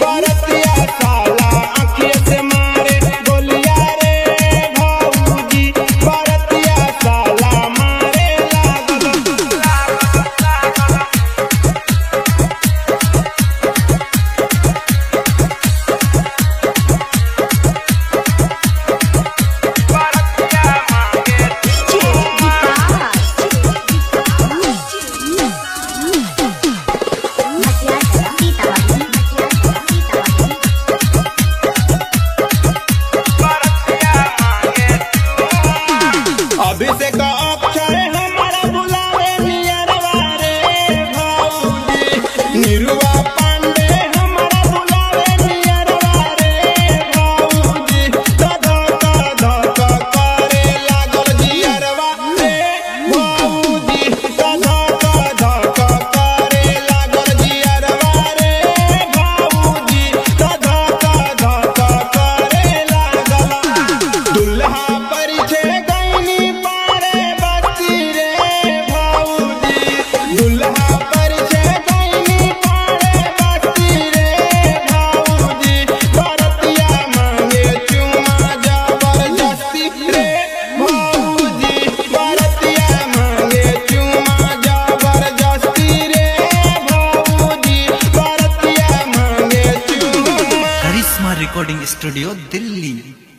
बरतिया साला आँखिए से मारे गोलिया रे भौजी बरतिया साला मारे लागल। अभिषेक अक्षय हमारा बुलावे नियरवा रे भौजी निरुआ पांडे हमारा बुलावे नियरवा रे भौजी धक धक करे लागल जियरवा रे भौजी धक धक करे लागल जियरवा रे भौजी धक धक करे लागल। दुल्हा परिछे गईनी पारे बस्ती रे भौजी दुल्हा परिछे गईनी पारे बस्ती रे भौजी बरतिया मांगे चुमा जबरदस्ती रे भौजी बरतिया मांगे चुमा जबरदस्ती रे भौजी बरतिया मांगे चुमा। Karishma recording studio Delhi.